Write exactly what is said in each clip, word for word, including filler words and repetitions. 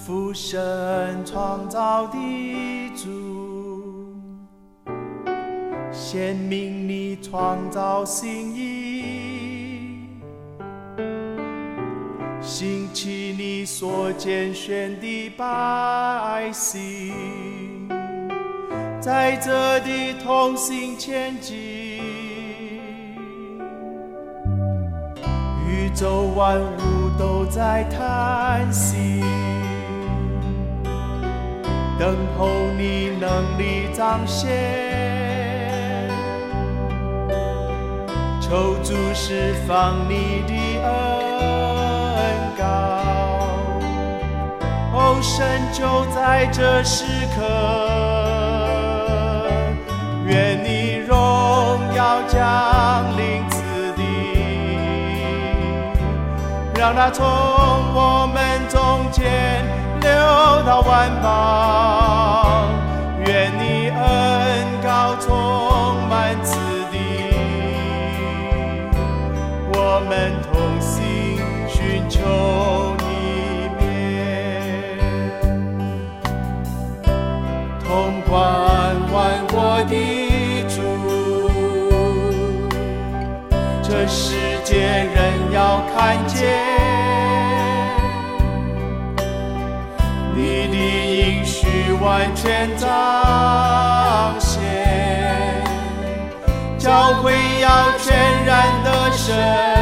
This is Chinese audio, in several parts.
父神创造的主，显明你创造心意，兴起你所拣选的百姓，在这地同心前进，宇宙万物都在叹息，等候你能力彰显，求主释放你的恩膏，哦，神就在这时刻，愿你荣耀降临此地，让它从我们中间流到万邦，愿你恩膏充满此地，我们同心寻求你面，统管万国的主，这世界人要看见你的应许完全彰显，教会要全然的神，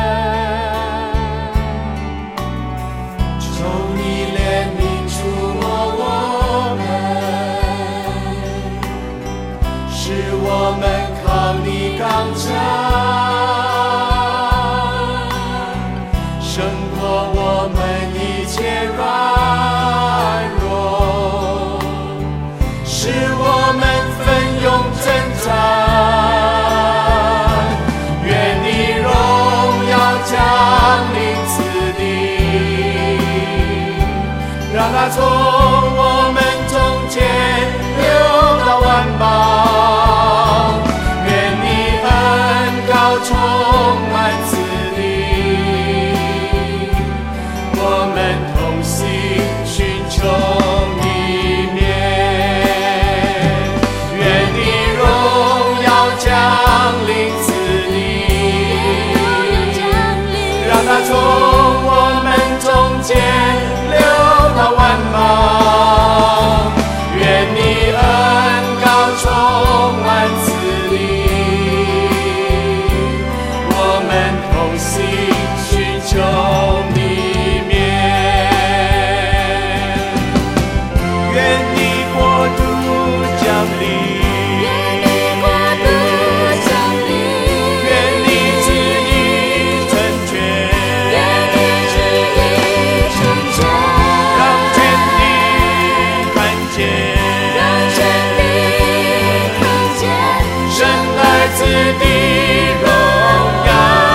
求你怜悯触摸我们，使我们靠你刚强，胜过我们一切软弱，使我们奋勇征战，愿你荣耀降临此地，让它从我们中间流到万邦，愿你恩膏充满此地，我们同心寻求你面，愿你荣耀降临此地，让它从我们中间流到万邦，愿你恩膏充满此地，我们同心寻求你面，愿你国度降临，子的荣耀，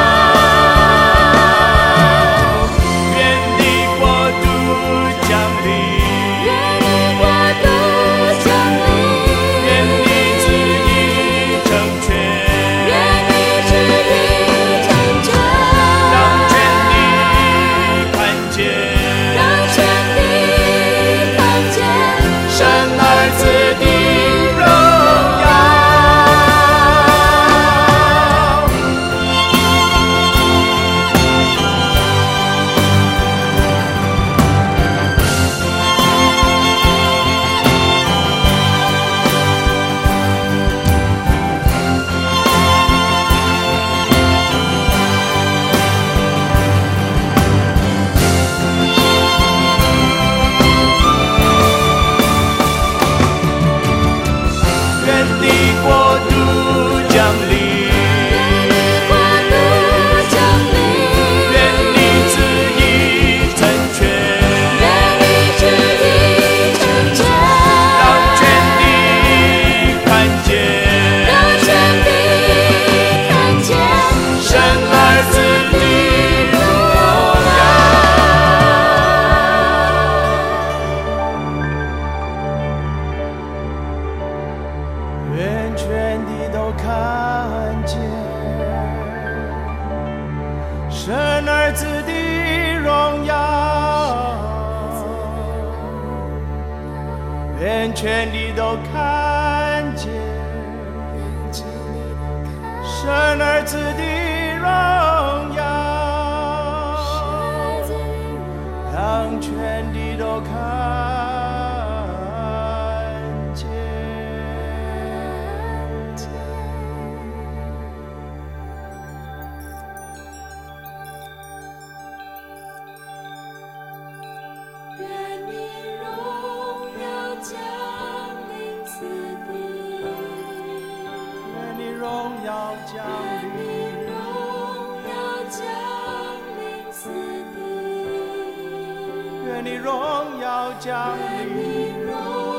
愿你国度降临，愿你国度降临，愿你旨意成全，愿你旨意成全，让全地看见，让全地看见神儿子的荣耀。神儿子的荣耀， 愿全地都看见神儿子的荣耀，让全地都看见。 愿你荣耀降临此地， 愿你荣耀降临， 荣耀降临此地， 愿你荣耀降临。 愿你荣